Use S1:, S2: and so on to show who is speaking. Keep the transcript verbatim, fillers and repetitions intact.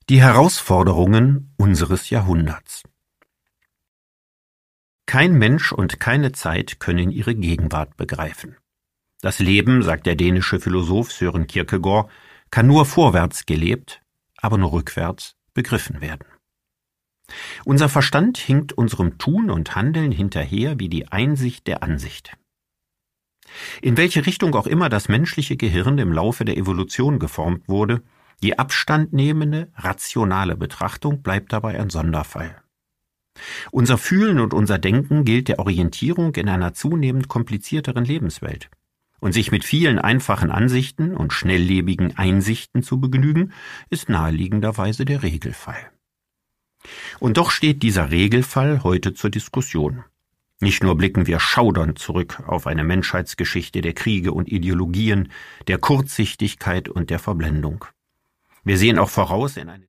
S1: Die Herausforderungen unseres Jahrhunderts. Kein Mensch und keine Zeit können ihre Gegenwart begreifen. Das Leben, sagt der dänische Philosoph Søren Kierkegaard, kann nur vorwärts gelebt, aber nur rückwärts begriffen werden. Unser Verstand hinkt unserem Tun und Handeln hinterher wie die Einsicht der Ansicht. In welche Richtung auch immer das menschliche Gehirn im Laufe der Evolution geformt wurde, die abstandnehmende, rationale Betrachtung bleibt dabei ein Sonderfall. Unser Fühlen und unser Denken gilt der Orientierung in einer zunehmend komplizierteren Lebenswelt. Und sich mit vielen einfachen Ansichten und schnelllebigen Einsichten zu begnügen, ist naheliegenderweise der Regelfall. Und doch steht dieser Regelfall heute zur Diskussion. Nicht nur blicken wir schaudernd zurück auf eine Menschheitsgeschichte der Kriege und Ideologien, der Kurzsichtigkeit und der Verblendung. Wir sehen auch voraus in eine